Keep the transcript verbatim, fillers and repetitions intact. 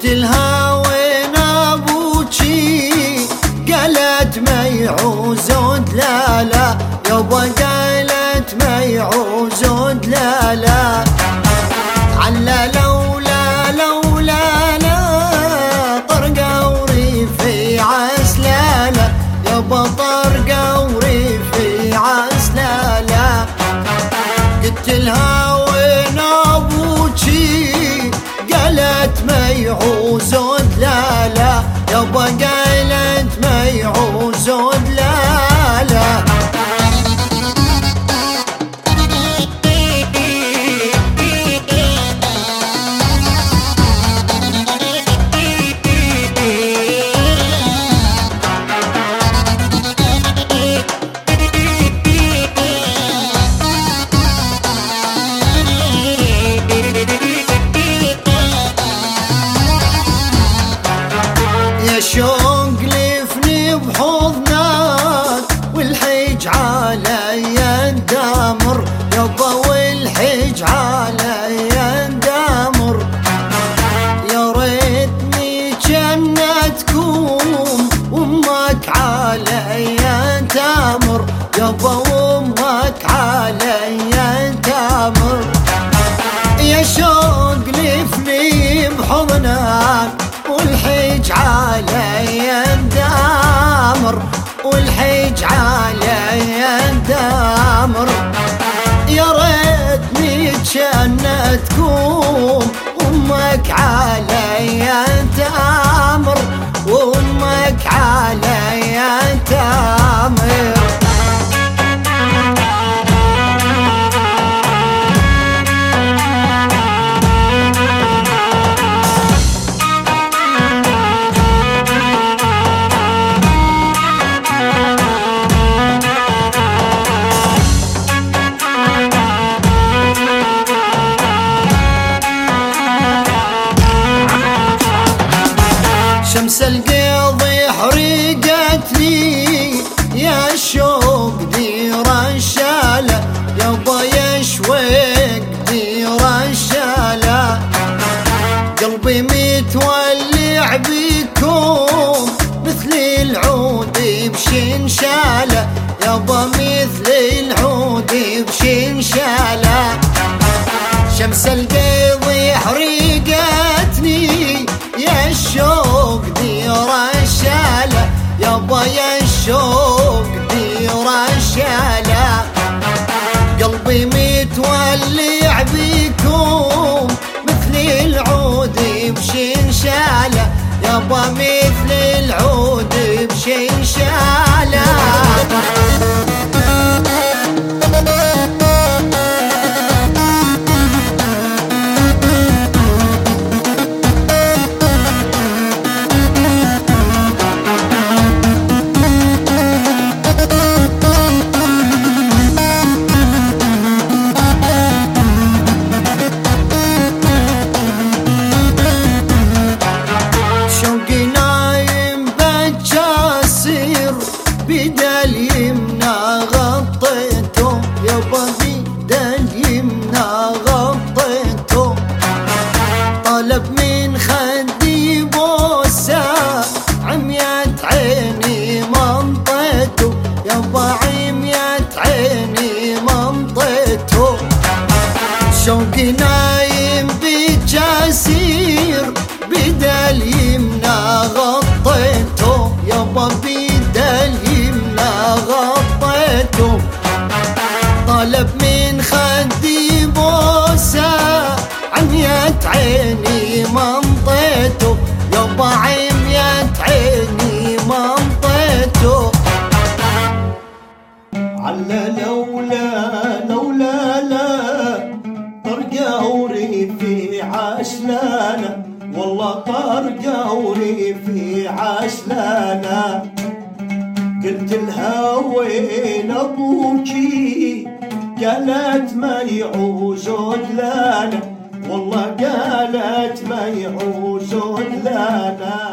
لها وين ابوكي؟ قالت ما يعوزود لا لا يابا، قالت ما يعوزود لا لا. علا لولا لولا لا طرقة وريفي عسلالة يابا، طرقة وريفي عسلالة. قلت لها وين ابوكي؟ قالت ما يعوزود لا لا يابا، قالت ما يعوزود لا لا. شوق لفني بحضنك والحج علي الدمر يابا، والحج علي الدمر. يا ريتني جنتكم وامك علي تمر يابا، وامك علي تمر. يا شوق لفني بحضنك والحج علي الدمر، والحج علي الدمر. يا ريتني جنتكم وامك علي تمر، وامك علي تمر. شمس القيض حرقتني يا شوق دير الشالة يابا، يشوق دير الشالة. قلبي متولع بيكم مثل العود بشنشالة يابا، مثل العود بشنشالة. شمس القيض حرقتني يا الشوق دير الشالة يابا، يا الشوق دير الشالة. قلبي متولع بيكم مثل العود بشنشالة يابا، مثل العود بشنشالة. بدال يمنى غطيته يابا، بدال يمنى غطيته. طلب من خدي بوسة عميت عيني منطيته يابا، عميت عيني منطيته. شوقي نايم بجاسير بدال يمنى غطيته يابا، بدال يمنى غطيته. طلب من خدي بوسة عميت عيني منطيته يابا، عميت عيني منطيته. علا لولا لولا لا طرقة وريفي عسلانة والله، طرقة وريفي عسلانة. قلت لها وين ابوكي؟ قالت ما يعوزود لانا والله، قالت ما يعوزود لانا.